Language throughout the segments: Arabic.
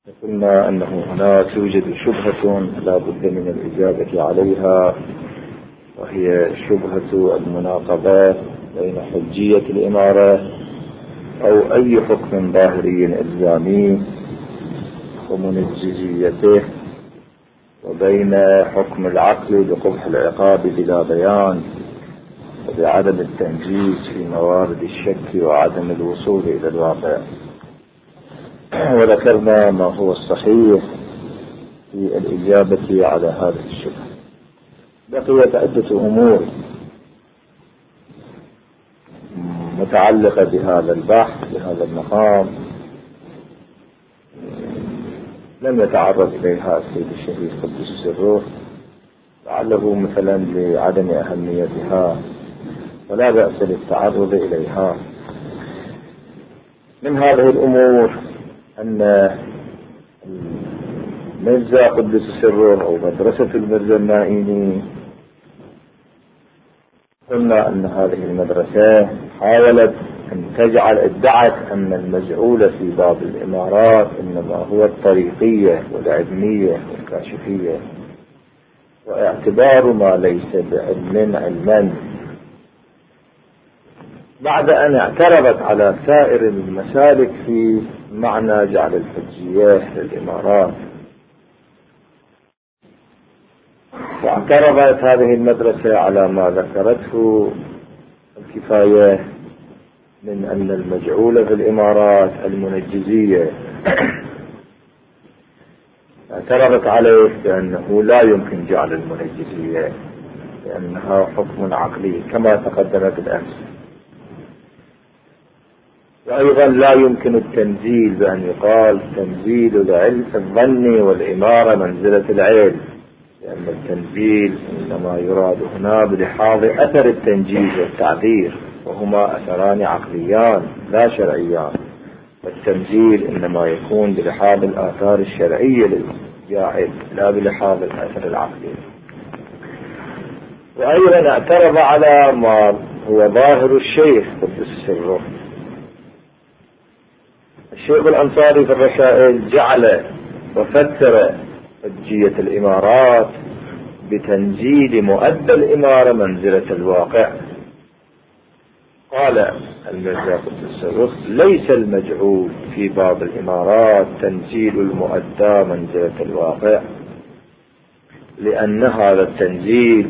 قلنا أنه هناك يوجد شبهة لا بد من الإجابة عليها، وهي شبهة المناقضات بين حجية الإمارة أو أي حكم ظاهري إلزامي ومنجزيته، وبين حكم العقل بقبح العقاب بلا بيان وبعدم التنجيز في موارد الشك وعدم الوصول إلى الواقع. وذكرنا ما هو الصحيح في الإجابة على هذه الشبهة. بقيت عدة أمور متعلقة بهذا البحث بهذا المقام لم يتعرض إليها السيد الشهيد قدس سره، لعله مثلا لعدم أهميتها، ولا بأس للتعرض إليها. من هذه الأمور أن المرزا قدس سره أو مدرسة المرزا النائيني، قلنا أن هذه المدرسة حاولت أن تجعل ادعت أن المجعول في باب الإمارات إنما هو الطريقية والعلمية والكاشفية، واعتبار ما ليس بعلم علما، بعد أن اعترضت على سائر المسالك في معنى جعل الحجية للإمارات. واعترضت هذه المدرسة على ما ذكرته الكفاية من أن المجعول في الإمارات المنجزية، اعترضت عليه بأنه لا يمكن جعل المنجزية لأنها حكم عقلي كما تقدم بالأمس، وأيضا لا يمكن التنزيل بأن يقال تنزيل العلم الظني والإمارة منزلة العلم، لأن التنزيل إنما يراد هنا بلحاظ أثر التنجيز والتعبير، وهما أثران عقليان لا شرعيان، والتنزيل إنما يكون بلحاظ الآثار الشرعية للجاعل لا بلحاظ الأثر العقلي. وأيضا اعترض على ما هو ظاهر الشيخ قدس سره. الشيخ الأنصاري في الرسائل جعل وفسر حجية الإمارات بتنزيل مؤدى الإمارة منزلة الواقع. قال المرزا قدس سره: ليس المجعول في باب الإمارات تنزيل المؤدى منزلة الواقع، لأن هذا التنزيل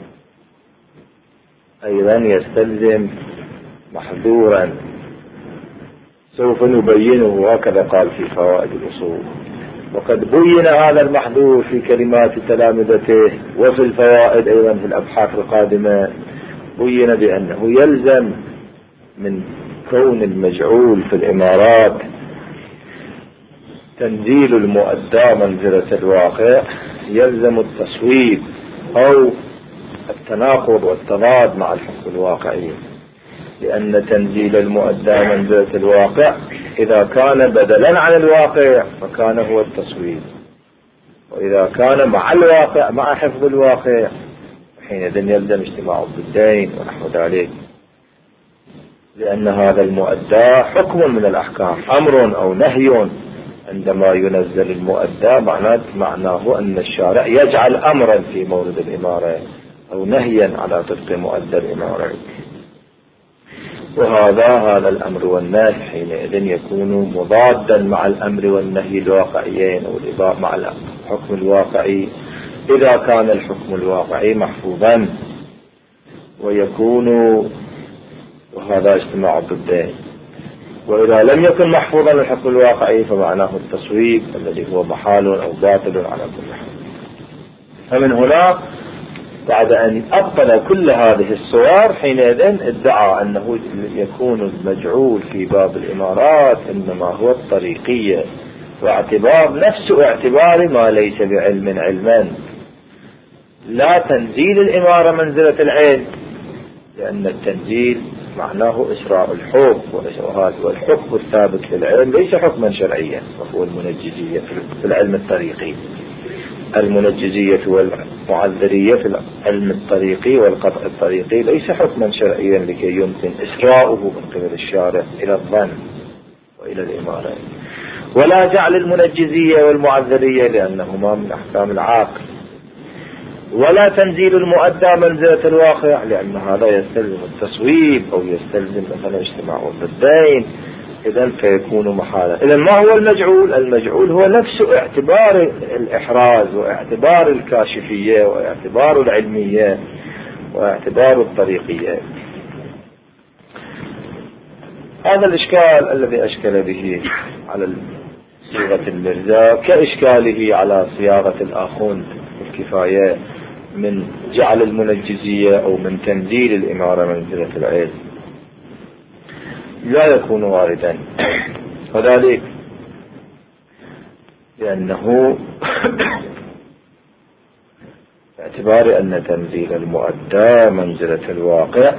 أيضا يستلزم محظورا سوف نبينه، هكذا قال في فوائد الأصول. وقد بين هذا المحظور في كلمات تلامذته وفي الفوائد أيضا في الأبحاث القادمة، بين بأنه يلزم من كون المجعول في الإمارات تنزيل المؤدى منزلة الواقع، يلزم التصويب أو التناقض والتضاد مع الحكم الواقعي، لأن تنزيل المؤدى منزلة الواقع إذا كان بدلا عن الواقع فكان هو التصويب، وإذا كان مع الواقع مع حفظ الواقع حينئذ يلزم اجتماع الضدين ونحو ذلك، لأن هذا المؤدى حكم من الأحكام، أمر أو نهي. عندما ينزل المؤدى معناه أن الشارع يجعل أمرا في مورد الإمارة أو نهيا على طبق مؤدى الإمارة، وهذا الأمر والنهي حينئذ يكون مضادا مع الأمر والنهي الواقعيين أو مع الحكم الواقعي إذا كان الحكم الواقعي محفوظا، ويكون وهذا اجتماع الضدين. وإذا لم يكن محفوظا الحكم الواقعي فمعناه التصويب الذي هو محال أو باطل على كل حال. فمن هنا بعد أن أبطل كل هذه الصور حينئذ ادعى أنه يكون المجعول في باب الإمارات إنما هو الطريقية، واعتبار نفس اعتبار ما ليس بعلم علما، لا تنزيل الإمارة منزلة العلم، لأن التنزيل معناه إسراء الحكم، والحكم الثابت للعلم ليس حكما شرعيا، وهو المنجزية في العلم الطريقي. المنجزية والمعذرية في العلم الطريقي والقطع الطريقي ليس حكما شرعيا لكي يمكن إسراؤه من قبل الشارع إلى الظن وإلى الإمارة. ولا جعل المنجزية والمعذرية لأنهما من أحكام العاقل، ولا تنزيل المؤدى منزلة الواقع لأن هذا يستلزم التصويب أو يستلزم مثلا اجتماع الضدين، إذن فيكون محالا. إذن ما هو المجعول؟ المجعول هو نفس اعتبار الإحراز واعتبار الكاشفية واعتبار العلمية واعتبار الطريقية. هذا الإشكال الذي أشكل به على صيغة المرزا كإشكاله على صياغة الآخوند الكفاية من جعل المنجزية أو من تنزيل الإمارة منزلة العلم، لا يكون واردا، وذلك لأنه باعتبار أن تنزيل المؤدى منزلة الواقع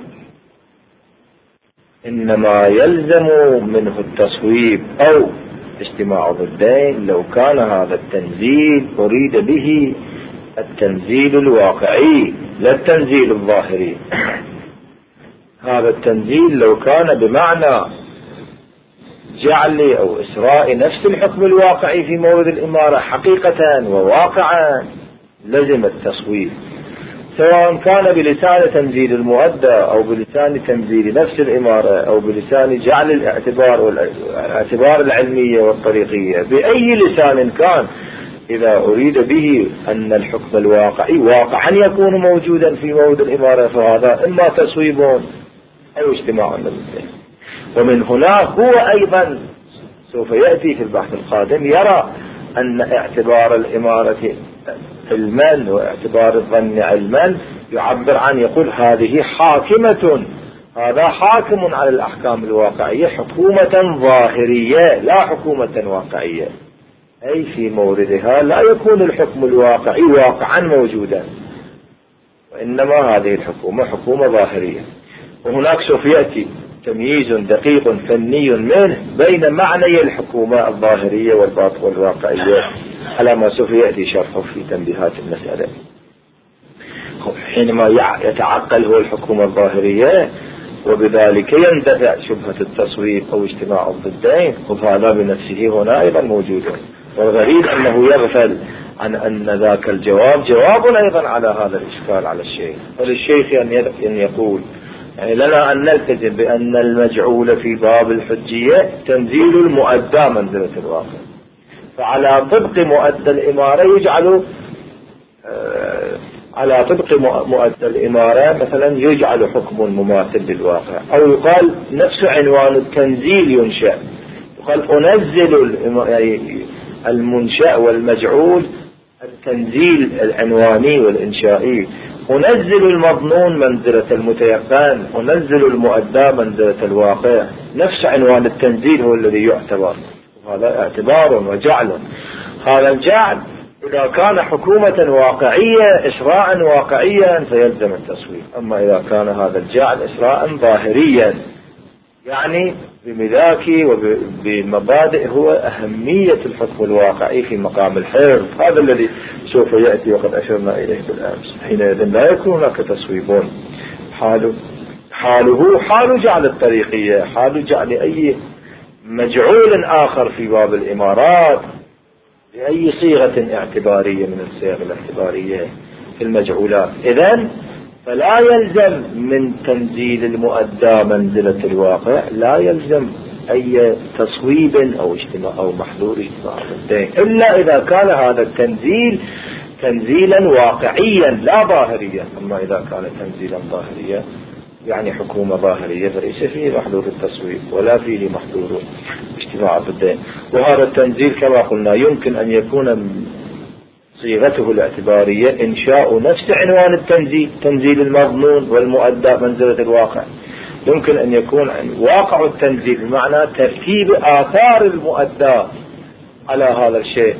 إنما يلزم منه التصويب أو اجتماع ضدين لو كان هذا التنزيل أريد به التنزيل الواقعي لا التنزيل الظاهري. هذا التنزيل لو كان بمعنى جعل أو إسراء نفس الحكم الواقعي في مورد الإمارة حقيقة وواقعا لزم التصويب، سواء كان بلسان تنزيل المؤدى أو بلسان تنزيل نفس الإمارة أو بلسان جعل الاعتبار العلمية والطريقية، بأي لسان كان إذا أريد به أن الحكم الواقعي واقعا يكون موجودا في مورد الإمارة فهذا إما تصويب أو اجتماع الضدين. ومن هنا هو أيضا سوف يأتي في البحث القادم يرى أن اعتبار الإمارة علما واعتبار الظن علما يعبر عن يقول هذه حاكمة، هذا حاكم على الأحكام الواقعية حكومة ظاهرية لا حكومة واقعية، أي في موردها لا يكون الحكم الواقعي واقعا موجودا، وإنما هذه الحكومة حكومة ظاهرية. وهناك سوف يأتي تمييز دقيق فني منه بين معنى الحكومة الظاهرية والواقعية على ما سوف يأتي شرحه في تنبيهات المسألة. حينما يتعقل هو الحكومة الظاهرية وبذلك يندفع شبهة التصويب أو اجتماع الضدين، وهذا بنفسه هنا أيضا موجود. والغريب أنه يغفل عن أن ذاك الجواب جواب أيضا على هذا الإشكال على الشيخ. وللشيخ أن يقول يعني لنا أن نلتزم بأن المجعول في باب الحجية تنزيل المؤدى منزلة الواقع، فعلى طبق مؤدى الإمارة يجعل على طبق مؤدى الإمارة مثلا يجعل حكم مماثل للواقع، أو يقال نفس عنوان التنزيل ينشأ، يقال أنزل يعني المنشأ والمجعول التنزيل العنواني والإنشائي، أنزل المظنون منزلة المتيقن، أنزل المؤدى منزلة الواقع، نفس عنوان التنزيل هو الذي يعتبر، وهذا اعتبار وجعل. هذا الجعل إذا كان حكومة واقعية إسراء واقعيا فيلزم التصويب، أما إذا كان هذا الجعل إسراء ظاهريا يعني بملاك وبمبادئ هو أهمية الحكم الواقعي في مقام الحفظ، هذا الذي سوف يأتي وقد أشرنا إليه بالأمس. حينئذ لا يكون هناك تصويبون، حاله حال جعل الطريقية، حال جعل أي مجعول آخر في باب الإمارات بأي صيغة اعتبارية من الصيغ الاعتبارية في المجعولات. إذن فلا يلزم من تنزيل المؤدى منزلة الواقع، لا يلزم أي تصويب أو اجتماع أو محظور اجتماع الضدين، إلا إذا كان هذا التنزيل تنزيلا واقعيا لا ظاهريا. أما إذا كان تنزيلا ظاهريا يعني حكومة ظاهرية فليس فيه محظور التصويب ولا فيه محظور اجتماع الضدين. وهذا التنزيل كما قلنا يمكن أن يكون صيغته الاعتبارية إنشاء نفس عنوان التنزيل، تنزيل المظنون والمؤدى منزلة الواقع، يمكن أن يكون واقع التنزيل بمعنى ترتيب آثار المؤدى على هذا الشيء،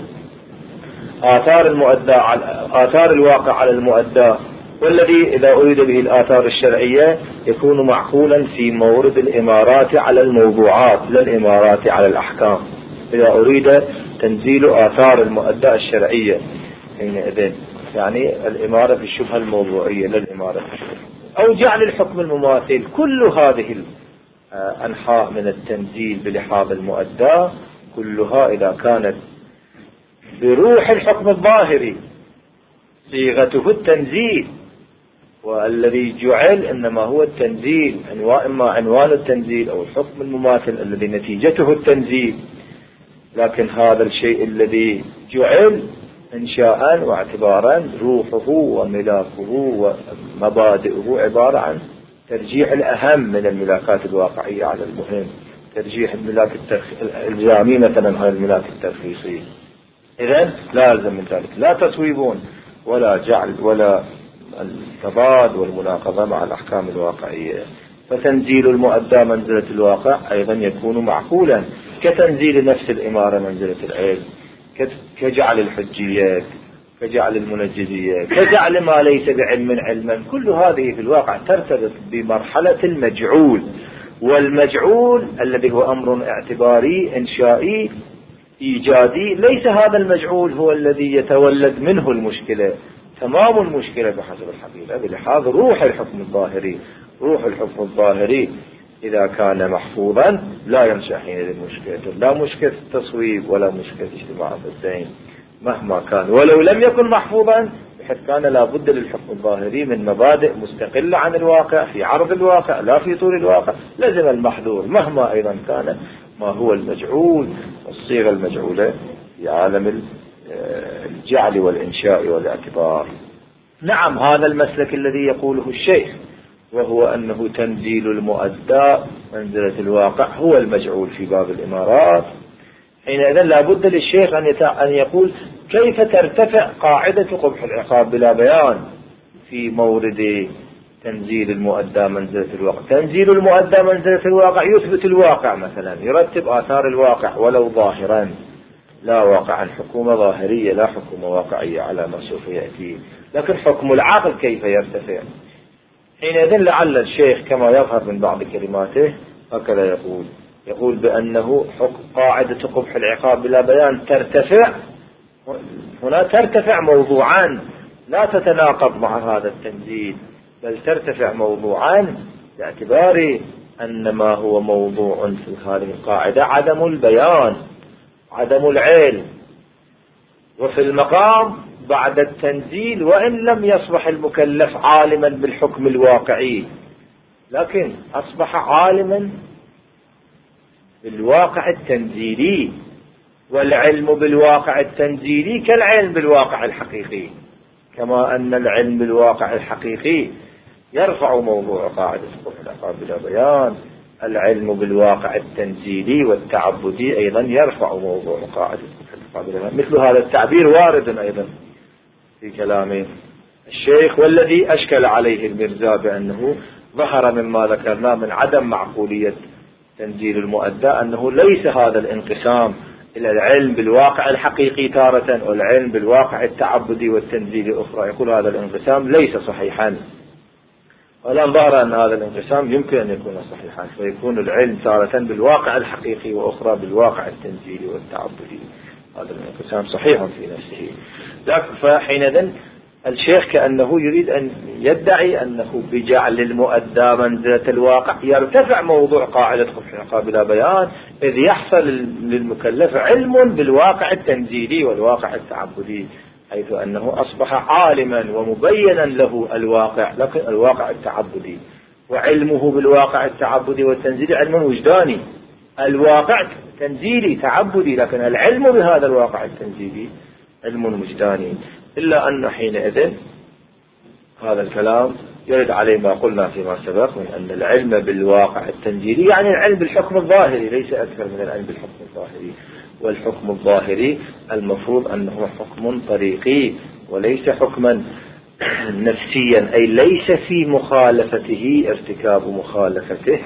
آثار الواقع على المؤدى، والذي إذا أريد به الآثار الشرعية يكون معقولا في مورد الإمارات على الموضوعات لا الإمارات على الأحكام، إذا أريد تنزيل آثار المؤدى الشرعية حينئذ يعني الإمارة في الشبهة الموضوعية لا الإمارة في الشبهة، أو جعل الحكم المماثل. كل هذه الأنحاء من التنزيل بلحاظ المؤدى كلها إذا كانت بروح الحكم الظاهري صيغته التنزيل، والذي جعل إنما هو التنزيل، إما عنوان التنزيل أو الحكم المماثل الذي نتيجته التنزيل، لكن هذا الشيء الذي جعل إنشاء واعتبارا روحه وملاكه ومبادئه عبارة عن ترجيح الأهم من الملاكات الواقعية على المهم، ترجيح الملاك الإلزامي مثلا على الملاك الترخيصي. إذن لازم من ذلك لا تصويبون ولا جعل ولا التضاد والمناقضة مع الأحكام الواقعية. فتنزيل المؤدى منزلة الواقع أيضا يكون معقولا كتنزيل نفس الإمارة منزلة العلم، كجعل الحجية، كجعل المنجزية، كجعل ما ليس بعلم علما. كل هذه في الواقع ترتبط بمرحلة المجعول، والمجعول الذي هو أمر اعتباري إنشائي إيجادي، ليس هذا المجعول هو الذي يتولد منه المشكلة. تمام المشكلة بحسب الحقيقة بلحاظ روح الحكم الظاهري. روح الحكم الظاهري إذا كان محفوظا لا ينشأ حينئذ مشكلة، لا مشكلة التصويب ولا مشكلة اجتماع الضدين مهما كان، ولو لم يكن محفوظا بحيث كان لا بد للحكم الظاهري من مبادئ مستقلة عن الواقع في عرض الواقع لا في طول الواقع. لازم المحظور مهما أيضا كان ما هو المجعول والصيغة المجعولة في عالم الجعل والإنشاء والاعتبار. نعم، هذا المسلك الذي يقوله الشيخ وهو أنه تنزيل المؤدى منزلة الواقع هو المجعول في باب الإمارات. حينئذ لا بد للشيخ أن يقول كيف ترتفع قاعدة قبح العقاب بلا بيان في مورد تنزيل المؤدى منزلة الواقع. تنزيل المؤدى منزلة الواقع يثبت الواقع مثلا، يرتب آثار الواقع ولو ظاهرا، لا واقعا حكومة ظاهرية لا حكومة واقعية على ما سوف يأتي. لكن حكم العقل كيف يرتفع؟ حينئذ لعل الشيخ كما يظهر من بعض كلماته هكذا يقول بأنه قاعدة قبح العقاب بلا بيان ترتفع. هنا ترتفع موضوعا لا تتناقض مع هذا التنزيل، بل ترتفع موضوعا باعتبار أن ما هو موضوع في هذه القاعدة عدم البيان، عدم العلم. وفي المقام بعد التنزيل وإن لم يصبح المكلف عالما بالحكم الواقعي، لكن أصبح عالما بالواقع التنزيلي، والعلم بالواقع التنزيلي كالعلم بالواقع الحقيقي، كما أن العلم بالواقع الحقيقي يرفع موضوع قاعدة قبح العقاب بلا بيان، العلم بالواقع التنزيلي والتعبدي أيضا يرفع موضوع قاعدة قبح العقاب بلا بيان. مثل هذا التعبير وارد أيضا في كلام الشيخ، والذي أشكل عليه المرزا بأنه ظهر مما ذكرنا من عدم معقولية تنزيل المؤدى أنه ليس هذا الانقسام إلى العلم بالواقع الحقيقي تارة والعلم بالواقع التعبدي والتنزيلي أخرى، يقول هذا الانقسام ليس صحيحا. والآن ظهر أن هذا الانقسام يمكن أن يكون صحيحا، فيكون العلم تارة بالواقع الحقيقي وأخرى بالواقع التنزيلي والتعبدي. هذا الانقسام صحيح في نفسه. لكن فحينئذ الشيخ كأنه يريد أن يدعي أنه بجعل المؤدى منزلة الواقع يرتفع موضوع قاعدة قبح العقاب بلا بيان، إذ يحصل للمكلف علم بالواقع التنزيلي والواقع التعبدي، حيث أنه أصبح عالما ومبينا له الواقع، لكن الواقع التعبدي، وعلمه بالواقع التعبدي والتنزيلي علم وجداني. الواقع تنزيلي تعبدي، لكن العلم بهذا الواقع التنزيلي علم وجداني. إلا أن حينئذ هذا الكلام يرد عليه ما قلنا فيما سبق من أن العلم بالواقع التنزيلي يعني العلم بالحكم الظاهري، ليس أكثر من العلم بالحكم الظاهري. والحكم الظاهري المفروض أنه حكم طريقي وليس حكما نفسيا، أي ليس في مخالفته ارتكاب مخالفته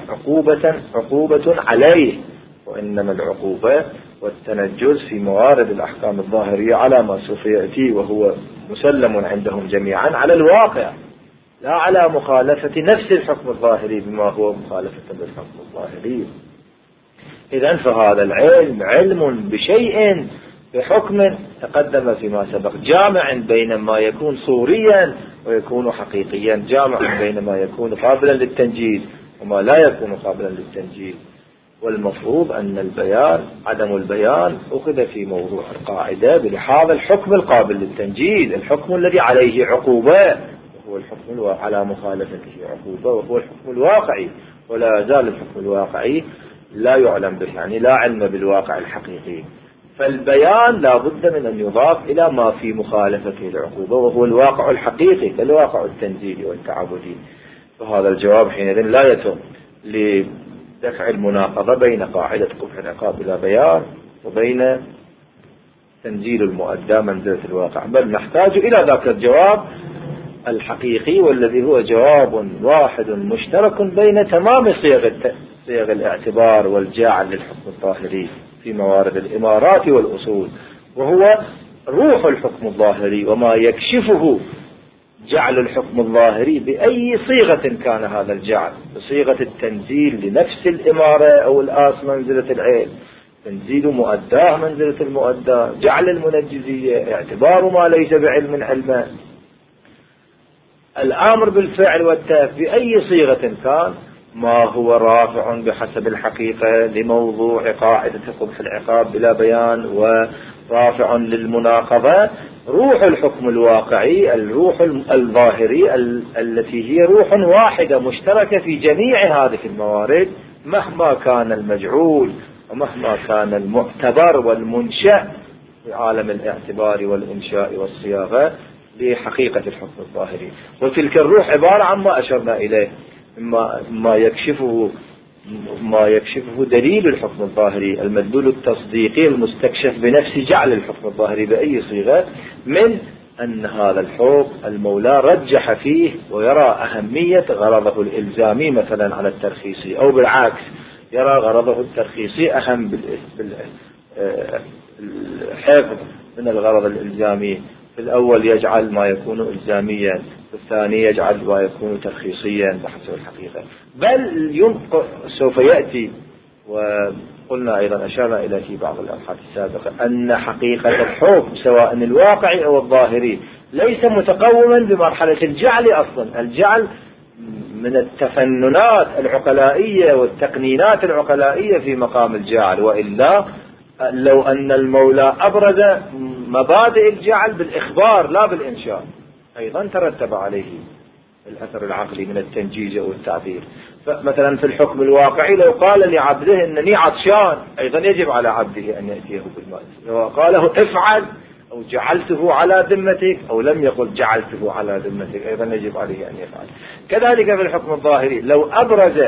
عقوبة عليه، وإنما العقوبة والتنجز في موارد الأحكام الظاهرية على ما سوف يأتي، وهو مسلم عندهم جميعا على الواقع لا على مخالفة نفس الحكم الظاهري بما هو مخالفة بالحكم الظاهري. إذن فهذا العلم علم بشيء بحكم تقدم فيما سبق، جامع بين ما يكون صوريا ويكون حقيقيا، جامع بين ما يكون قابلا للتنجيل وما لا يكون قابلا للتنجيل. والمفروض أن البيان عدم البيان أخذ في موضوع القاعدة بلحاظ الحكم القابل للتنجيد، الحكم الذي عليه عقوبة وهو الحكم على مخالفته عقوبة وهو الحكم الواقعي، ولا زال الحكم الواقعي لا يعلم به، يعني لا علم بالواقع الحقيقي. فالبيان لا بد من أن يضاف إلى ما في مخالفته العقوبة وهو الواقع الحقيقي كالواقع التنزيلي والتعبدي. فهذا الجواب حينئذ لا يتم لدفع المناقضة بين قاعدة قبح العقاب بلا بيان وبين تنزيل المؤدى منزلة الواقع، بل نحتاج إلى ذاك الجواب الحقيقي والذي هو جواب واحد مشترك بين تمام صيغ الاعتبار والجاعل للحكم الظاهري في موارد الإمارات والأصول، وهو روح الحكم الظاهري وما يكشفه جعل الحكم الظاهري بأي صيغة كان هذا الجعل، بصيغة التنزيل لنفس الإمارة أو الآس منزلة العين، تنزيل مؤداه منزلة المؤدى، جعل المنجزية، اعتبار ما ليس بعلم علما، الأمر بالفعل والتاء بأي صيغة كان، ما هو رافع بحسب الحقيقة لموضوع قاعدة قبح العقاب بلا بيان ورافع للمناقضة، روح الحكم الواقعي الروح الظاهري التي هي روح واحدة مشتركة في جميع هذه الموارد مهما كان المجعول ومهما كان المعتبر والمنشأ في عالم الاعتبار والإنشاء والصياغة لحقيقة الحكم الظاهري. وتلك الروح عبارة عن ما أشرنا إليه، ما يكشفه دليل الحكم الظاهري، المدلول التصديقي المستكشف بنفس جعل الحكم الظاهري بأي صيغة، من أن هذا الحكم المولى رجح فيه ويرى أهمية غرضه الإلزامي مثلا على الترخيصي، أو بالعكس يرى غرضه الترخيصي أهم بالحفظ من الغرض الإلزامي. في الأول يجعل ما يكون إلزاميا، في الثاني يجعل ما يكون ترخيصيا بحسب الحقيقة. بل سوف يأتي، وقلنا أيضا أشرنا إلى في بعض الأبحاث السابقة أن حقيقة الحكم سواء الواقعي أو الظاهري ليس متقوما بمرحلة الجعل أصلا. الجعل من التفننات العقلائية والتقنينات العقلائية في مقام الجعل، وإلا لو أن المولى أبرز مبادئ الجعل بالإخبار لا بالإنشاء أيضا ترتب عليه الأثر العقلي من التنجيز أو التعبير. فمثلا في الحكم الواقعي لو قال لعبده إنني عطشان أيضا يجب على عبده أن يأتيه بالماء، لو قاله افعل أو جعلته على ذمتك أو لم يقل جعلته على ذمتك أيضا يجب عليه أن يفعل. كذلك في الحكم الظاهري لو أبرز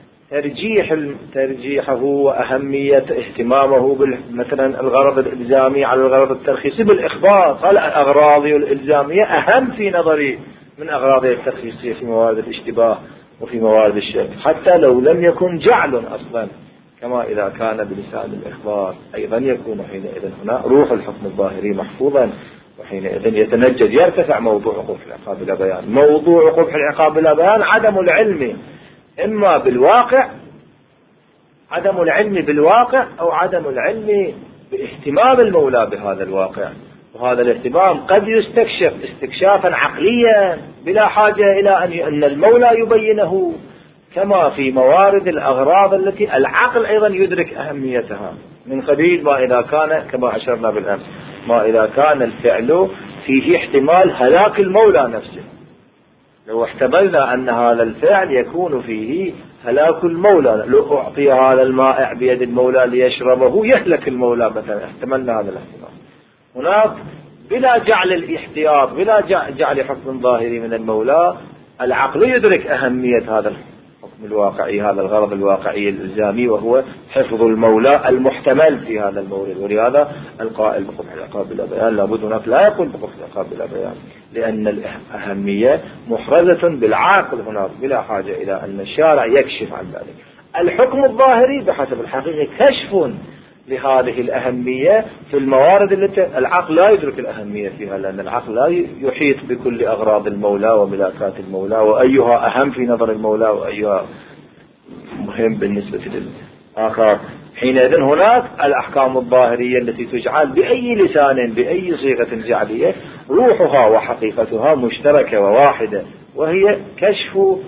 ترجيحه وأهمية اهتمامه مثلا الغرض الإلزامي على الغرض الترخيصي بالإخبار، قال أغراضي الإلزامية أهم في نظري من أغراضي الترخيصية في موارد الاشتباه وفي موارد الشك، حتى لو لم يكن جعل أصلا كما إذا كان بلسان الإخبار أيضا يكون حينئذ هنا روح الحكم الظاهري محفوظا، وحينئذ يتنجد يرتفع موضوع قبح العقاب بلا بيان. موضوع قبح العقاب بلا بيان عدم العلم إما بالواقع، عدم العلم بالواقع أو عدم العلم باهتمام المولى بهذا الواقع، وهذا الاهتمام قد يستكشف استكشافا عقليا بلا حاجة إلى أن المولى يبينه، كما في موارد الأغراض التي العقل أيضا يدرك أهميتها، من قبيل ما إذا كان كما أشرنا بالأمس ما إذا كان الفعل فيه احتمال هلاك المولى نفسه. لو احتملنا أن هذا الفعل يكون فيه هلاك المولى، لو أعطي هذا المائع بيد المولى ليشربه يهلك المولى مثلا، احتملنا هذا الاحتمال. هناك بلا جعل الاحتياط بلا جعل حكم ظاهري من المولى، العقل يدرك أهمية هذا الحكم الواقعي، هذا الغرض الواقعي الإلزامي، وهو حفظ المولى المحتمل في هذا المورد. ولهذا القائل بقبح العقاب بلا بيان لابد هناك لا يقول بقبح العقاب بلا بيان، لأن الأهمية محرزة بالعقل هناك بلا حاجة إلى أن الشارع يكشف عن ذلك. الحكم الظاهري بحسب الحقيقة كشف لهذه الأهمية في الموارد التي العقل لا يدرك الأهمية فيها، لأن العقل لا يحيط بكل أغراض المولى وملاكات المولى وأيها أهم في نظر المولى وأيها مهم بالنسبة للآخر. حينئذ هناك الأحكام الظاهرية التي تجعل بأي لسان بأي صيغة جعلية روحها وحقيقتها مشتركة وواحدة، وهي كشف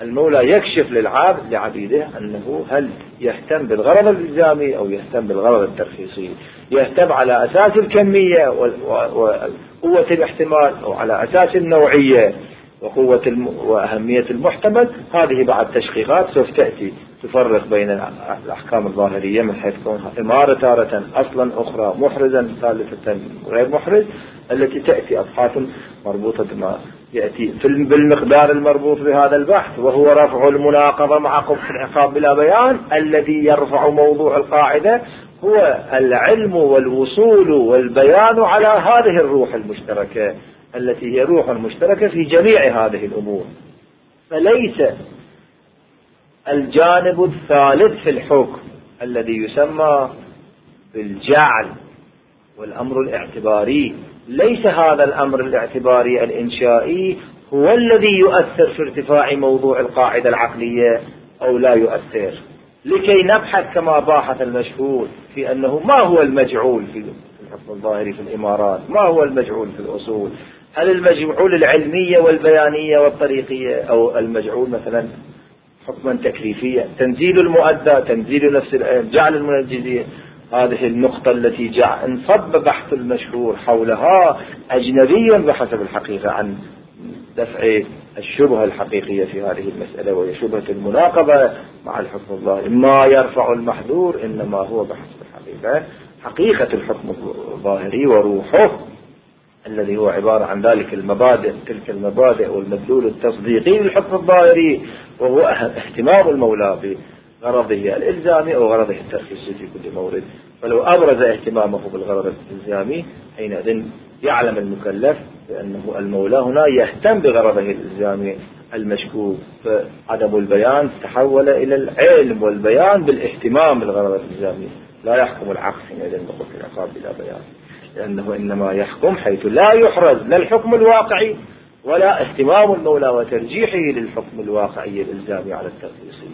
المولى يكشف لعبيده أنه هل يهتم بالغرض الإلزامي أو يهتم بالغرض الترخيصي، يهتم على أساس الكمية وقوة الاحتمال أو على أساس النوعية وأهمية المحتمل. هذه بعد تشقيقات سوف تأتي تفرق بين الأحكام الظاهرية من حيث كونها إمارة تارة أصلا، أخرى محرزا، ثالثة غير محرز، التي تأتي أبحاث مربوطة بما يأتي بالمقدار المربوط بهذا البحث، وهو رفع المناقضة مع قبح العقاب بلا بيان. الذي يرفع موضوع القاعدة هو العلم والوصول والبيان على هذه الروح المشتركة التي هي روح مشتركة في جميع هذه الأمور. فليس الجانب الثالث في الحكم الذي يسمى بالجعل والأمر الاعتباري، ليس هذا الأمر الاعتباري الإنشائي هو الذي يؤثر في ارتفاع موضوع القاعدة العقلية أو لا يؤثر، لكي نبحث كما باحث المشهور في أنه ما هو المجعول في الحكم الظاهري في الإمارات، ما هو المجعول في الأصول، هل المجعول العلمية والبيانية والطريقية أو المجعول مثلا حكما تكليفيا، تنزيل المؤدى، تنزيل نفس جعل المنجزية. هذه النقطة التي انصب بحث المشهور حولها أجنبيا بحسب الحقيقة عن دفع الشبهة الحقيقية في هذه المسألة، وهي شبهة المناقضة مع الحكم الظاهري. ما يرفع المحذور إنما هو بحسب الحقيقة، حقيقة الحكم الظاهري وروحه الذي هو عبارة عن ذلك المبادئ، تلك المبادئ والمدلول التصديقي للحكم الظاهري، وهو اهتمام المولى بغرضه الإلزامي أو غرضه الترخيصي في كل مورد. فلو أبرز اهتمامه بالغرض الإلزامي حينئذ يعلم المكلف بأنه المولى هنا يهتم بغرضه الإلزامي المشكوك، فعدم البيان تحول إلى العلم والبيان بالاهتمام بالغرض الإلزامي. لا يحكم العقل حينئذ بقبح العقاب بلا بيان، لأنه إنما يحكم حيث لا يحرز لا الحكم الواقعي ولا اهتمام المولى وترجيحه للحكم الواقعي الإلزامي على الترخيصي.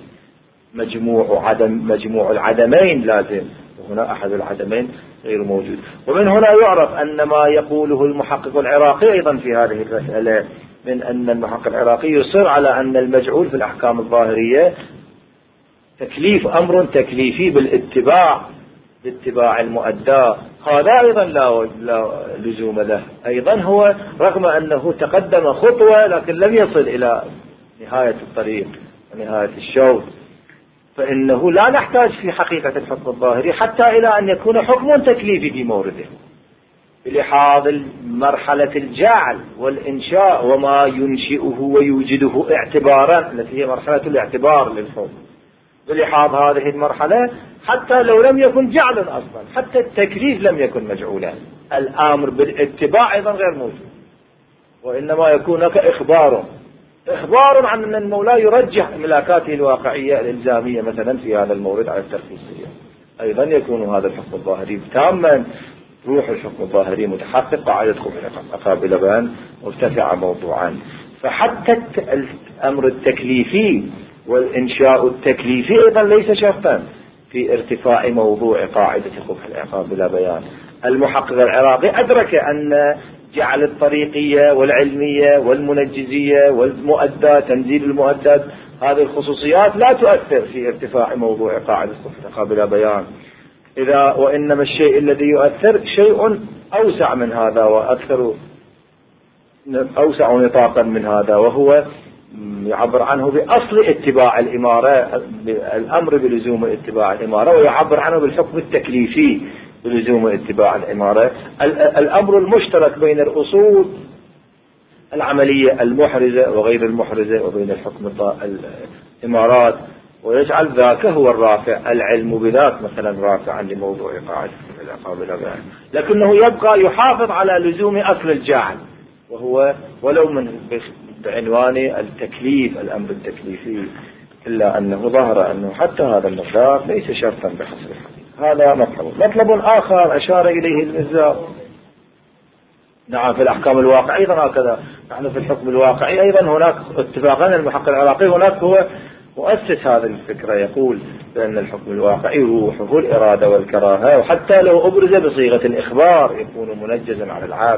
مجموع العدمين لازم، وهنا أحد العدمين غير موجود. ومن هنا يعرف أن ما يقوله المحقق العراقي أيضا في هذه المسألة، من أن المحقق العراقي يصر على أن المجعول في الأحكام الظاهرية تكليف، أمر تكليفي باتباع المؤدى، هذا أيضا لا لزوم له. أيضا هو رغم أنه تقدم خطوة لكن لم يصل إلى نهاية الطريق ونهاية الشوط، فإنه لا نحتاج في حقيقة الحكم الظاهري حتى إلى أن يكون حكم تكليفي في مورده، بلحاظ مرحلة الجعل والإنشاء وما ينشئه ويوجده اعتبارا، التي هي مرحلة الاعتبار للحكم. بلحاظ هذه المرحلة حتى لو لم يكن جعل أصلا، حتى التكليف لم يكن مجعولا، الأمر بالاتباع أيضا غير موجود، وإنما يكون كإخبار عن أن المولى يرجح ملاكاته الواقعية الإلزامية مثلا في هذا المورد على الترخيصية. أيضا يكون هذا الحكم الظاهري تاما، روح الحكم الظاهري متحقق، قاعدة عقاب بلا بيان مرتفعة موضوعا. فحتى الأمر التكليفي والإنشاء التكليفي أيضا ليس شرطا في ارتفاع موضوع قاعدة قبح العقاب بلا بيان. المحقق العراقي أدرك أن جعل الطريقية والعلمية والمنجزية والمؤدى، تنزيل المؤدى، هذه الخصوصيات لا تؤثر في ارتفاع موضوع قاعدة قبح العقاب بلا بيان، وإنما الشيء الذي يؤثر شيء أوسع من هذا أوسع نطاقا من هذا، وهو يعبر عنه بأصل اتباع الإمارة، الأمر بلزوم اتباع الإمارة، ويعبر عنه بالحكم التكليفي بلزوم اتباع الإمارة، الأمر المشترك بين الأصول العملية المحرزة وغير المحرزة وبين الحكم الإمارات، ويجعل ذاك هو الرافع، العلم بذاك مثلا رافعا لموضوع قاعدة العقاب بلا بيان، لكنه يبقى يحافظ على لزوم أصل الجعل، وهو ولو بعنوان التكليف، الأمر التكليفي، إلا أنه ظهر أنه حتى هذا المقدار ليس شرطا بحسب الحقيقة. هذا مطلب آخر أشار إليه المزار. نعم، في الأحكام الواقعية أيضا هكذا، نحن في الحكم الواقعي أيضا هناك اتفاقا المحقق العراقي هناك هو مؤسس هذه الفكرة، يقول بأن الحكم الواقعي روحه الإرادة والكراهة، وحتى لو أبرز بصيغة الإخبار يكون منجزا على العبد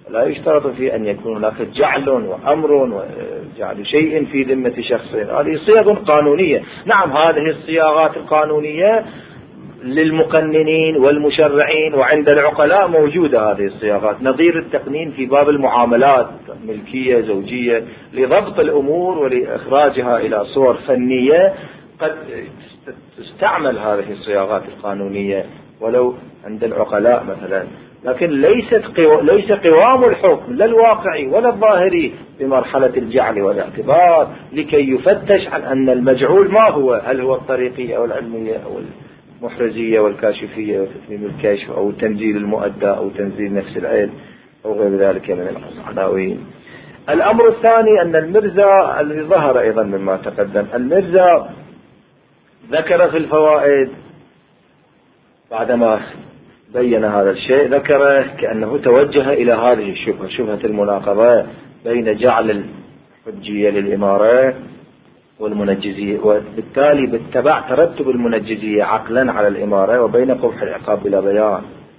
لا يشترط فيه أن يكون هناك جعل وأمر وجعل شيء في ذمة شخص. هذه صيغ قانونية. نعم، هذه الصياغات القانونية للمقننين والمشرعين وعند العقلاء موجودة. هذه الصياغات نظير التقنين في باب المعاملات، ملكية زوجية، لضبط الأمور ولإخراجها إلى صور فنية قد تستعمل هذه الصياغات القانونية ولو عند العقلاء مثلا، لكن ليس قوام الحكم لا الواقعي ولا الظاهري بمرحلة الجعل والاعتبار لكي يفتش عن أن المجعول ما هو، هل هو الطريقية أو العلمية أو المحرزية والكاشفية وتسليم الكشف أو تنزيل المؤدى أو تنزيل نفس العلم أو غير ذلك من العناوين. الأمر الثاني أن المرزا الذي ظهر أيضا مما تقدم، المرزا ذكر في الفوائد بعدما بين هذا الشيء، ذكر كأنه توجه إلى هذه الشبهة، شبهة المناقضة بين جعل الحجية للإمارة والمنجزية، وبالتالي بالتبع ترتب المنجزية عقلا على الإمارة وبين قبح العقاب بلا بيان.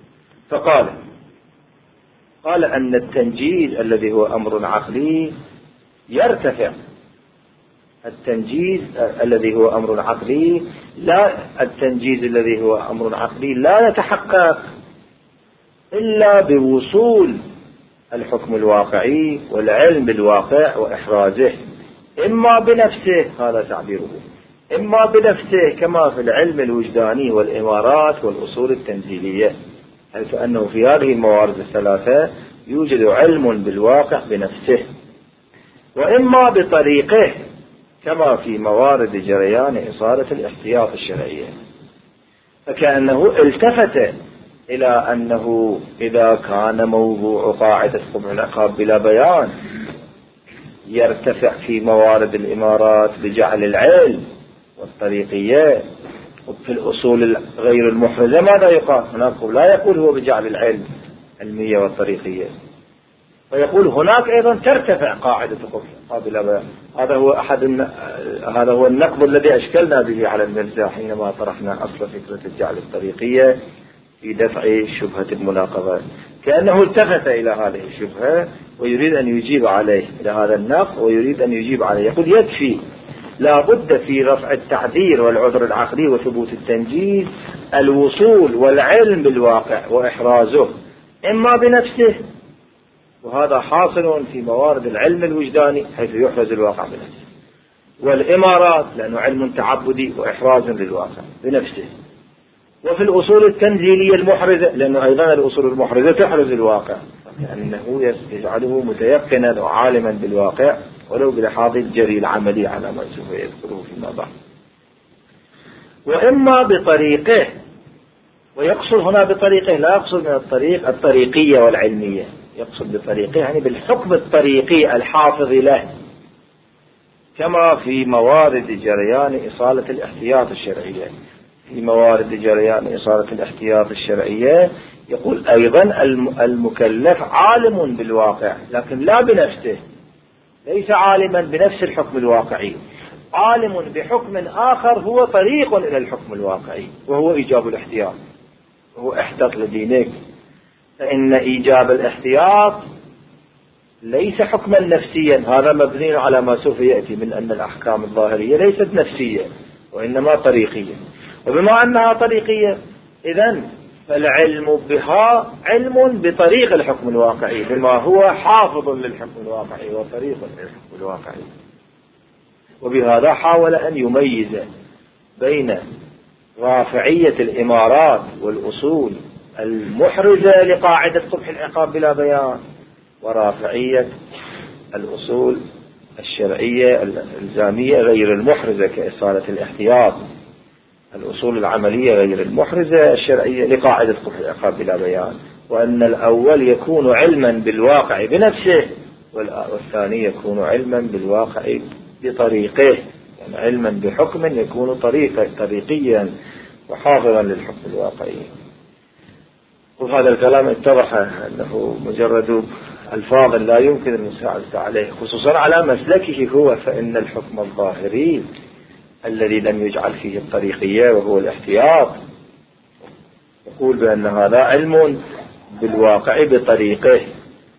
قال أن التنجيز الذي هو أمر عقلي يرتفع، التنجيز الذي هو أمر عقلي لا يتحقق إلا بوصول الحكم الواقعي والعلم بالواقع وإحرازه، إما بنفسه، هذا تعبيره، إما بنفسه كما في العلم الوجداني والإمارات والأصول التنزيلية، حيث أنه في هذه الموارد الثلاثة يوجد علم بالواقع بنفسه، وإما بطريقه كما في موارد جريان إصالة الاحتياط الشرعية. فكأنه التفت إلى أنه إذا كان موضوع قاعدة قبح العقاب بلا بيان يرتفع في موارد الإمارات بجعل العلم والطريقية، وفي الأصول غير المحرزة ماذا يقال؟ هناك لا يقول هو بجعل العلم المية والطريقية، فيقول هناك أيضا ترتفع قاعدة قبح العقاب بلا بيان. هذا هو النقد الذي أشكلنا به على المرزا حينما طرحنا أصل فكرة الجعل الطريقية في دفع شبهة المناقضة، كأنه التفت إلى هذه الشبهة ويريد أن يجيب عليه، إلى هذا النقد ويريد أن يجيب عليه. يقول يكفي، لا بد في رفع التعذير والعذر العقلي وثبوت التنجيز الوصول والعلم بالواقع وإحرازه، إما بنفسه، وهذا حاصل في موارد العلم الوجداني حيث يحرز الواقع بنفسه، والإمارات لأنه علم تعبدي وإحراز للواقع بنفسه، وفي الأصول التنزيلية المحرزة لأنه أيضا الأصول المحرزة تحرز الواقع، لأنه يجعله متيقنا وعالما بالواقع ولو بلحاظ الجري العملي على ما سوف يذكره فيما بعد. وإما بطريقه، ويقصد هنا بطريقه لا يقصد من الطريق الطريقية والعلمية، يقصد بطريقه يعني بالحكم الطريقي الحافظ له، كما في موارد جريان إصالة الاحتياط الشرعية. في موارد جريان إصالة الاحتياط الشرعية يقول أيضا المكلف عالم بالواقع، لكن لا بنفسه، ليس عالما بنفس الحكم الواقعي، عالم بحكم آخر هو طريق إلى الحكم الواقعي، وهو إيجاب الاحتياط، وهو احتط لدينك. فإن إيجاب الاحتياط ليس حكما نفسيا، هذا مبني على ما سوف يأتي من أن الأحكام الظاهرية ليست نفسية وإنما طريقية، وبما أنها طريقية إذن فالعلم بها علم بطريق الحكم الواقعي، بما هو حافظ للحكم الواقعي وطريق للحكم الواقعي. وبهذا حاول أن يميز بين رافعية الإمارات والأصول المحرزة لقاعدة قبح العقاب بلا بيان، ورافعية الأصول الشرعية الإلزامية غير المحرزة كإصالة الاحتياط، الأصول العملية غير المحرزة الشرعية لقاعدة قبح العقاب بلا بيان، وأن الأول يكون علما بالواقع بنفسه والثاني يكون علما بالواقع بطريقه، يعني علما بحكم يكون طريقيا وحاضرا للحكم الواقعي. وهذا الكلام اتضح أنه مجرد ألفاظ لا يمكن المساعدة عليه، خصوصا على مسلكه هو، فإن الحكم الظاهري الذي لم يجعل فيه الطريقية وهو الاحتياط يقول بأن هذا علم بالواقع بطريقه،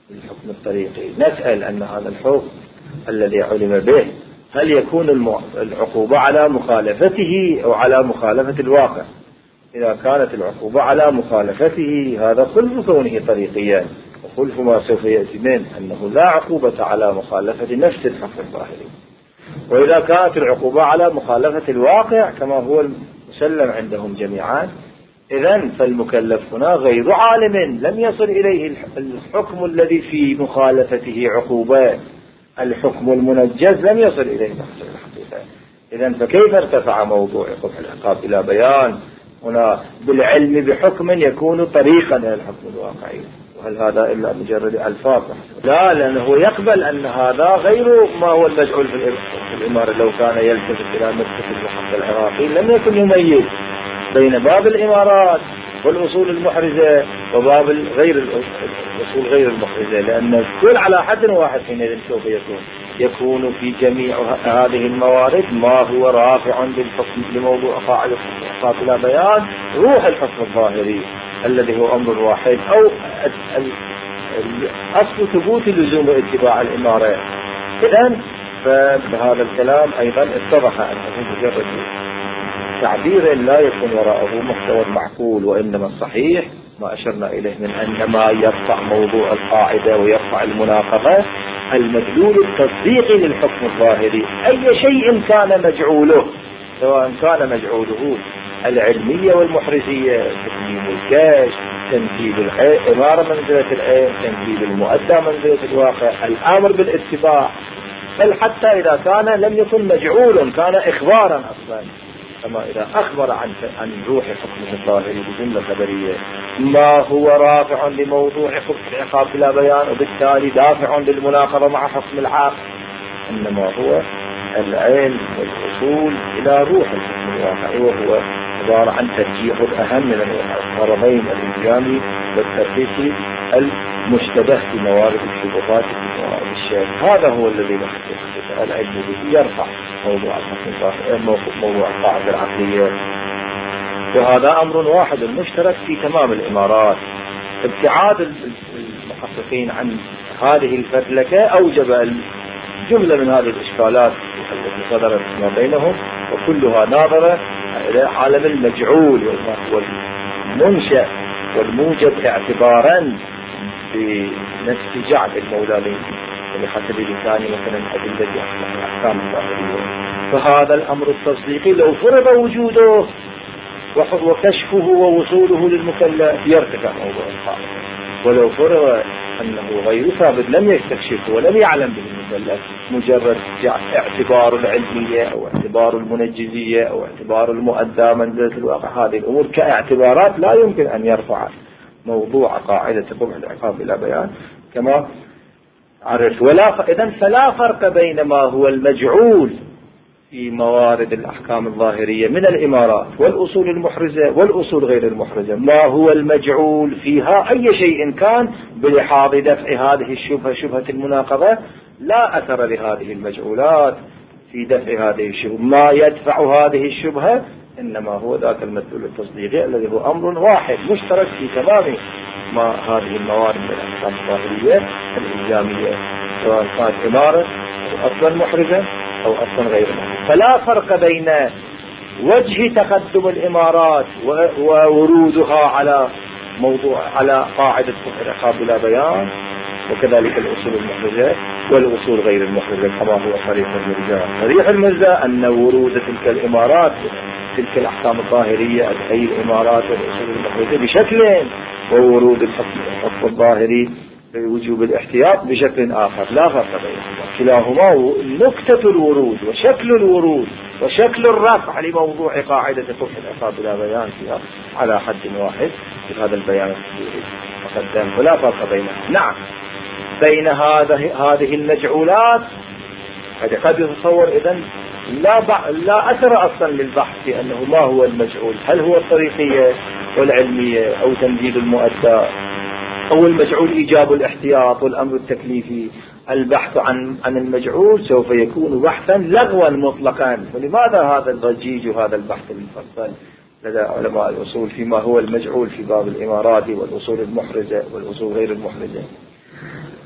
الحكم الطريقي، نسأل أن هذا الحكم الذي علم به هل يكون العقوبة على مخالفته أو على مخالفة الواقع؟ إذا كانت العقوبة على مخالفته هذا خلف كونه طريقيا، وخلف ما سوف يأتي منه أنه لا عقوبة على مخالفة نفس الحكم الظاهري. وإذا كانت العقوبة على مخالفة الواقع كما هو المسلم عندهم جميعا، إذن فالمكلف هنا غير عالم، لم يصل إليه الحكم الذي في مخالفته عقوبة، الحكم المنجز لم يصل إليه الحقيقة. إذن فكيف ارتفع موضوع قبح العقاب إلى بيان هنا بالعلم بحكم يكون طريقا إلى الحكم الواقعي؟ وهل هذا إلا مجرد ألفاظ؟ لا، لأنه يقبل أن هذا غير ما هو المجعول في الإمارة. لو كان يلتفت إلى مرتكب الحق العراقي لم يكن يميز بين باب الإمارات والأصول المحرزة وباب الأصول غير المحرزة، لأن الكل على حد واحد حينئذ سوف يكون في جميع هذه الموارد ما هو رافع للحكم لموضوع قاعدة الإحقاق إلى بيان روح الحكم الظاهري الذي هو أمر واحد، أو أصل ثبوت لزوم اتباع الإمارة. إذن فبهذا الكلام أيضا اتضح أنه مجرد تعبير لا يكون وراءه محتوى معقول، وإنما الصحيح ما أشرنا إليه من أن ما يرفع موضوع القاعدة ويرفع المناقضة المدلول التصديقي للحكم الظاهري. أي شيء كان مجعوله، سواء كان مجعوله العلمية والمحرزية، تكميم الكاش، تنفيذ الإمارة منزلة العين، تنفيذ المؤدى منزلة الواقع، الأمر بالاتباع، بل حتى إذا كان لم يكن مجعول كان إخبارا أصلا، كما إذا أخبر عن روح حكمه الظاهري بجملة خبرية ما هو رافع لموضوع حكم العقاب بلا بيان، وبالتالي دافع للمناقضة مع حكم العقل، إنما هو العلم والوصول إلى روح الحكم الواقعي، وهو عبارة عن ترجيح الأهم من الغرضين الإلزامي والترخيصي المشتبه في موارد الشبهات في موارد الشيء. هذا هو الذي يحقق العلم به، يرفع موضوع موضوع القاعدة العقلية، وهذا أمر واحد مشترك في تمام الإمارات. ابتعاد المحققين عن هذه الفلكة أوجب جملة من هذه الإشكالات التي صدرت ما بينهم، وكلها ناظرة إلى عالم المجعول والمنشأ والموجب اعتبارا بنفس جعل المولى بحسب لسان مثلا أدلة الأحكام الظاهرية. فهذا الأمر التصديقي لو فرض وجوده وكشفه ووصوله للمكلف يرتفع موضوع القاعدة، ولو فرض أنه غير ثابت لم يستكشفه ولم يعلم به المكلف، مجرد اعتبار العلمية أو اعتبار المنجزية أو اعتبار المؤدى منزلة الواقع، هذه الأمور كاعتبارات لا يمكن أن يرفع موضوع قاعدة قبح العقاب إلى بيان كما عرف. إذن فلا فرق بين ما هو المجعول في موارد الأحكام الظاهرية من الإمارات والأصول المحرزة والأصول غير المحرزة. ما هو المجعول فيها أي شيء كان بلحاظ دفع هذه الشبهة شبهة المناقضة لا أثر لهذه المجعولات في دفع هذه الشبهة. ما يدفع هذه الشبهة إنما هو ذاك المدلول التصديقي الذي هو أمر واحد مشترك في تمام ما هذه الموارد من الأحكام الظاهرية الإلزامية، سواء كانت إمارة أو أصلا محرزة أو أصلا غير محرزة. فلا فرق بين وجه تقدم الإمارات وورودها على قاعدة قبح العقاب بلا بيان، وكذلك الأصول المحرزة والأصول غير المحرزة كما هو صريح المرجع. صريح المرجع أن ورود تلك الإمارات تلك الأحكام الظاهرية أي الإمارات والأصول المحرزة بشكل، وورود الحكم الظاهري بوجوب الاحتياط بشكل آخر، لا فرق بينهما، كلاهما نكتة الورود وشكل الورود وشكل الرفع لموضوع قاعدة قبح العقاب بلا بيان فيها على حد واحد في هذا البيان المقدم، فلا فرق بينهما. نعم، بين هذه المجعولات قد يتصور إذن لا أثر أصلا للبحث في أنه ما هو المجعول، هل هو الطريقية والعلمية أو تمديد المؤدى أو المجعول إيجاب الاحتياط والأمر التكليفي. البحث عن المجعول سوف يكون بحثا لغوا مطلقا. فلماذا هذا الضجيج وهذا البحث المفصل لدى علماء الأصول فيما هو المجعول في باب الإمارات والأصول المحرزة والأصول غير المحرزة؟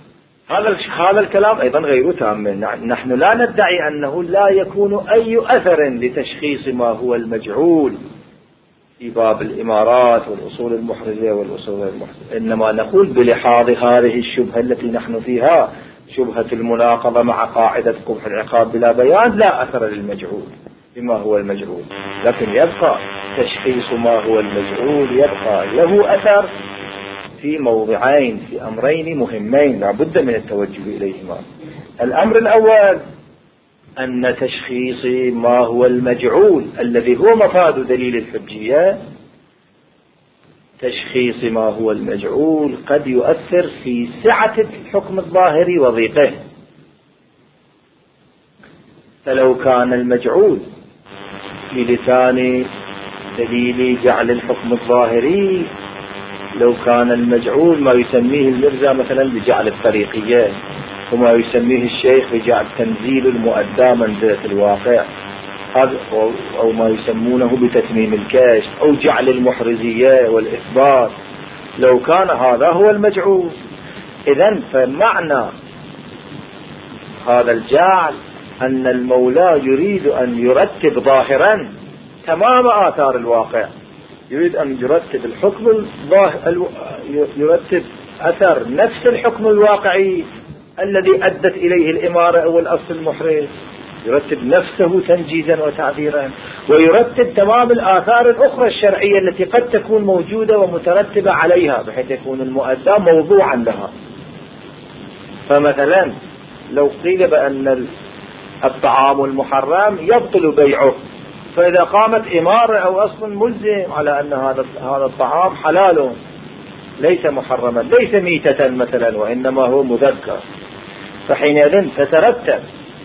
هذا الكلام أيضا غير تام. نحن لا ندعي أنه لا يكون أي أثر لتشخيص ما هو المجعول في باب الإمارات والأصول المحرزة والأصول المحرزة، إنما نقول بلحاظ هذه الشبهة التي نحن فيها، شبهة المناقضة مع قاعدة قبح العقاب بلا بيان، لا أثر للمجعول بما هو المجعول، لكن يبقى تشخيص ما هو المجعول يبقى له أثر في موضعين، في أمرين مهمين لا بد من التوجه إليهما. الأمر الأول أن تشخيص ما هو المجعول الذي هو مفاد دليل الحجية، تشخيص ما هو المجعول قد يؤثر في سعة الحكم الظاهري وضيقه. فلو كان المجعول في لسان دليل جعل الحكم الظاهري، لو كان المجعول ما يسميه المرزا مثلا بجعل الطريقية، وما يسميه الشيخ بجعل تنزيل المؤدى منزلة الواقع، أو ما يسمونه بتتميم الكشف، أو جعل المحرزية والإثبات، لو كان هذا هو المجعول، إذن فمعنى هذا الجعل أن المولى يريد أن يرتب ظاهرا تمام آثار الواقع، يريد أن يرتب الحكم يرتب أثر نفس الحكم الواقعي الذي أدت إليه الإمارة أو الأصل المحرز، يرتب نفسه تنجيزا وتعبيرا، ويرتب تمام الآثار الأخرى الشرعية التي قد تكون موجودة ومترتبة عليها، بحيث يكون المؤدى موضوعا لها. فمثلا لو قيل بأن الطعام المحرم يبطل بيعه، فإذا قامت إمارة أو أصل ملزم على أن هذا الطعام حلال ليس محرما، ليس ميتة مثلا وإنما هو مذكر، فحينئذ تترتب،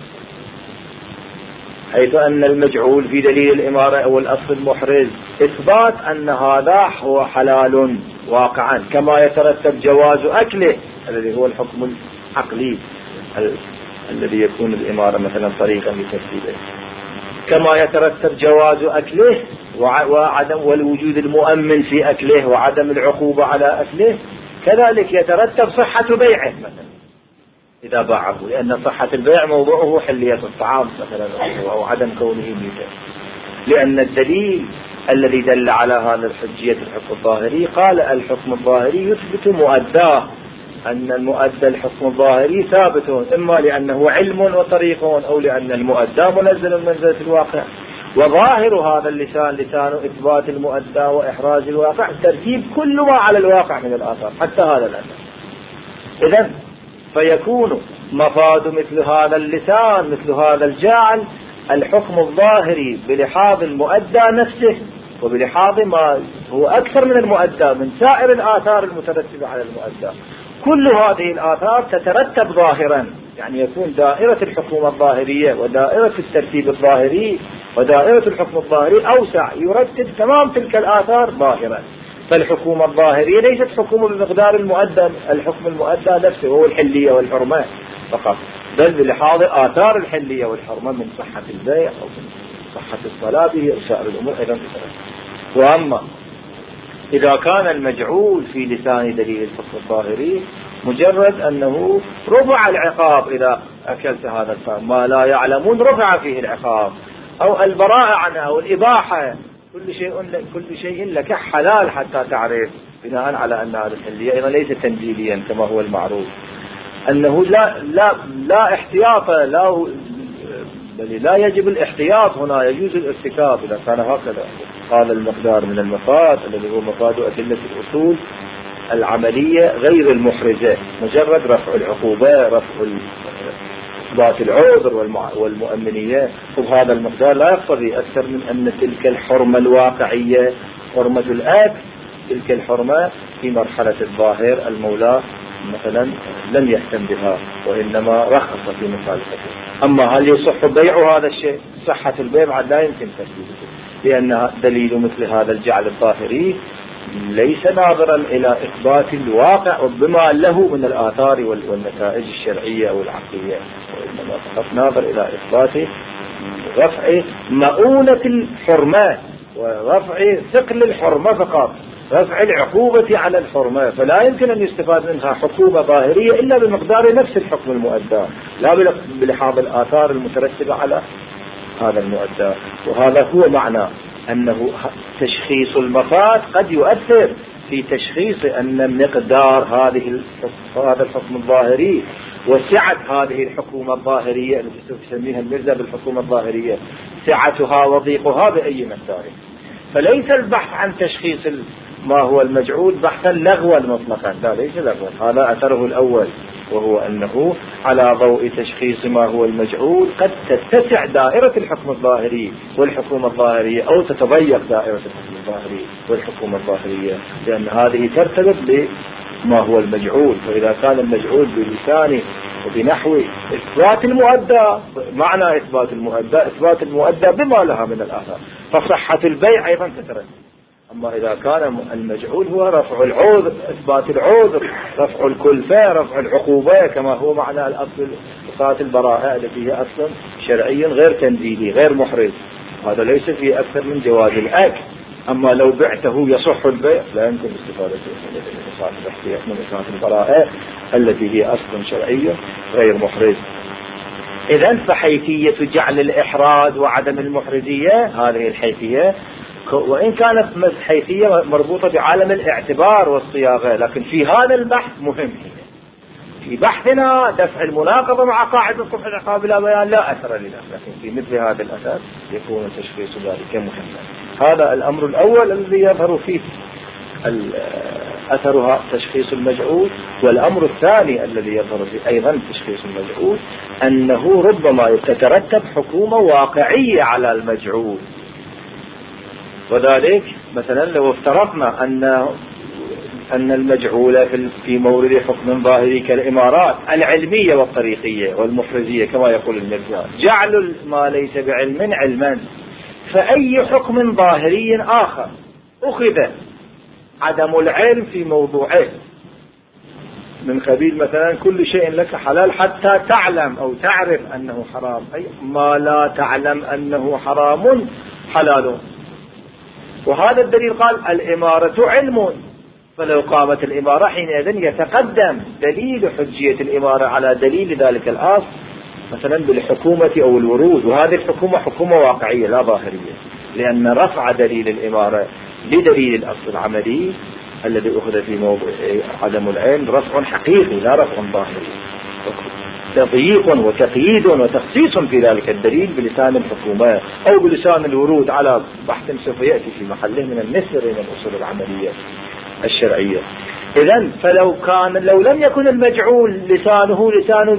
حيث أن المجعول في دليل الإمارة أو الأصل المحرز إثبات أن هذا هو حلال واقعا، كما يترتب جواز أكله الذي هو الحكم العقلي الذي يكون الإمارة مثلا طريقا لترتيبه، كما يترتب جواز أكله وعدم والوجود المؤمن في أكله وعدم العقوبة على أكله، كذلك يترتب صحة بيعه مثلا إذا باعه، لأن صحة البيع موضوعه حلية الطعام مثلا أو عدم كونه ميتا، لأن الدليل الذي دل على هذا الحجية الحكم الظاهري قال الحكم الظاهري يثبت مؤداه، أن المؤدى الحكم الظاهري ثابت إما لأنه علم وطريق أو لأن المؤدى منزل من منزلة الواقع، وظاهر هذا اللسان لسان إثبات المؤدى وإحراز الواقع ترتيب كل ما على الواقع من الآثار حتى هذا الأثر. إذن فيكون مفاد مثل هذا اللسان مثل هذا الجعل الحكم الظاهري بلحاظ المؤدى نفسه وبلحاظ ما هو أكثر من المؤدى من سائر الآثار المترتبة على المؤدى، كل هذه الآثار تترتب ظاهرا، يعني يكون دائرة الحكومة الظاهرية ودائرة الترتيب الظاهري ودائرة الحكم الظاهري أوسع، يرتب تمام تلك الآثار ظاهرا. فالحكومة الظاهرية ليست حكومة بمقدار المؤدى الحكم المؤدى نفسه وهو الحلية والحرمة فقط، بل بلحاظ آثار الحلية والحرمة من صحة البيع أو من صحة الصلاة به أو سائر الأمور أيضا. وأما إذا كان المجعول في لسان دليل الحكم الظاهري مجرد أنه رفع العقاب إذا أكلت هذا الطعام، ما لا يعلمون رفع فيه العقاب، أو البراءة عنه أو الإباحة، كل شيء لك حلال حتى تعرف، بناء على أن هذا الحلية أيضا ليس تنزيليا كما هو المعروف، أنه لا احتياط، بل لا يجب الاحتياط هنا، يجوز الارتكاب إذا كان هكذا. قال المقدار من المفاد الذي هو مفاد أدلة الأصول العملية غير المحرزة، مجرد رفع العقوبة، رفع إثبات العذر والمؤمنية، وبهذا المقدار لا يقتضي أكثر من أن تلك الحرمة الواقعية حرمة الأكل، تلك الحرمة في مرحلة الظاهر المولى مثلا لم يهتم بها وإنما رخص في مخالفته. أما هل يصح بيع هذا الشيء؟ صحة البيع بعد لا يمكن تثبيته، لأن دليل مثل هذا الجعل الظاهري ليس ناظرا إلى إثبات الواقع وبما له من الآثار والنتائج الشرعية أو العقلية، وإنما فقط ناظر إلى إثبات رفع مؤونة الحرمة ورفع ثقل الحرمة فقط، رفع العقوبة على الحرمة، فلا يمكن أن يستفاد منها حكومة ظاهرية إلا بمقدار نفس الحكم المؤدى، لا بلحاظ الآثار المترتبة على هذا المؤدى. وهذا هو معنى أنه تشخيص المفاد قد يؤثر في تشخيص أن مقدار هذا الحكم الظاهري وسعة هذه الحكومة الظاهرية التي تسميها المرزا بالحكومة الظاهرية سعتها وضيقها بأي مقدار. فليس البحث عن تشخيص ما هو المجعول بحثا لغوا مطلقا، لا ليس لغوا. هذا أثره الأول، وهو أنه على ضوء تشخيص ما هو المجعول قد تتسع دائرة الحكم الظاهري والحكومة الظاهرية، أو تتضيق دائرة الحكم الظاهري والحكومة الظاهرية، لأن هذه ترتبط بما هو المجعول. فإذا كان المجعول بلسانه وبنحو إثبات المؤدى، معنى إثبات المؤدى بما لها من الآثار، فصحة البيع أيضا تترتب. أما إذا كان المجعول هو رفع العذر، إثبات العذر، رفع الكلفة، رفع العقوبة، كما هو معنى الأصل صفات البراءة التي هي أصلا شرعي غير تنزيلي غير محرز، هذا ليس فيه أكثر من جواز الأكل. أما لو بعته يصح البيع لا يمكن استفادة من صفات البراءة التي هي أصلا شرعية غير محرز. إذن فحيثية جعل الإحراز وعدم المحرزية، هذه الحيثية وإن كانت حيثية مربوطة بعالم الاعتبار والصياغة، لكن في هذا البحث مهم. في بحثنا دفع المناقضة مع قاعدة صلح العقاب بلا بيان لا أثر لنا، لكن في مثل هذا الأساس يكون تشخيص ذلك مهما. هذا الأمر الأول الذي يظهر فيه أثرها تشخيص المجعول. والأمر الثاني الذي يظهر فيه أيضا تشخيص المجعول أنه ربما تترتب حكومة واقعية على المجعول. وذلك مثلا لو افترضنا أن المجعول في مورد حكم ظاهري كالإمارات العلمية والطريقية والمحرزية كما يقول المرزا، جعل ما ليس بعلم علما، فأي حكم ظاهري آخر أخذ عدم العلم في موضوعه من قبيل مثلا كل شيء لك حلال حتى تعلم أو تعرف أنه حرام، أي ما لا تعلم أنه حرام حلال. وهذا الدليل قال الإمارة علم، فلو قامت الإمارة حينئذ يتقدم دليل حجية الإمارة على دليل ذلك الأصل مثلا بالحكومة أو الورود، وهذه الحكومة حكومة واقعية لا ظاهرية، لأن رفع دليل الإمارة لدليل الأصل العملي الذي أخذ في موضوع عدم العلم رفع حقيقي لا رفع ظاهري، تضييق وتقييد وتخصيص في ذلك الدليل بلسان الحكومة أو بلسان الورود على بحث سوف يأتي في محله من النسر إلى الأصول العملية الشرعية. إذن لو لم يكن المجعول لسان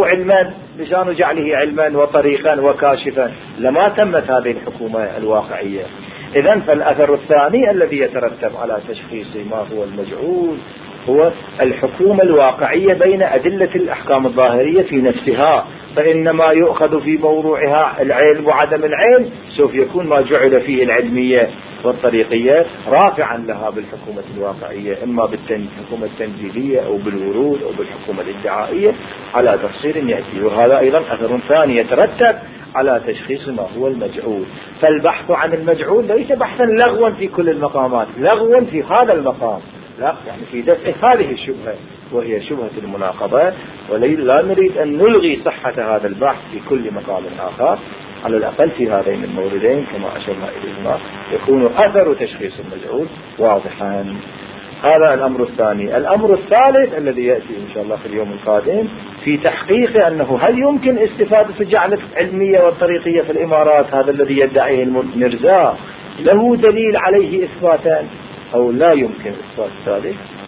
جعله علما وطريقا وكاشفا لما تمت هذه الحكومة الواقعية. إذن فالأثر الثاني الذي يترتب على تشخيص ما هو المجعول هو الحكومة الواقعية بين أدلة الأحكام الظاهرية في نفسها، فإنما يؤخذ في موضوعها العلم وعدم العلم سوف يكون ما جعل فيه العلمية والطريقية رافعا لها بالحكومة الواقعية، إما بالحكومة التنزيلية أو بالورود أو بالحكومة الادعائية على تفصيل يأتي. وهذا أيضا أثر ثاني يترتب على تشخيص ما هو المجعول. فالبحث عن المجعول ليس بحثا لغوا في كل المقامات، لغوا في هذا المقام لا، يعني في دفع هذه الشبهة وهي شبهة المناقضة، ولا نريد أن نلغي صحة هذا البحث في كل مقام آخر، على الأقل في هذين الموردين كما أشرنا إليهما يكون أثر تشخيص المجعول واضحا. هذا الأمر الثاني. الأمر الثالث الذي يأتي إن شاء الله في اليوم القادم في تحقيق أنه هل يمكن استفادة جعل العلمية والطريقية في الإمارات، هذا الذي يدعيه المرزا له دليل عليه إثباتا أو لا يمكن إثبات ذلك.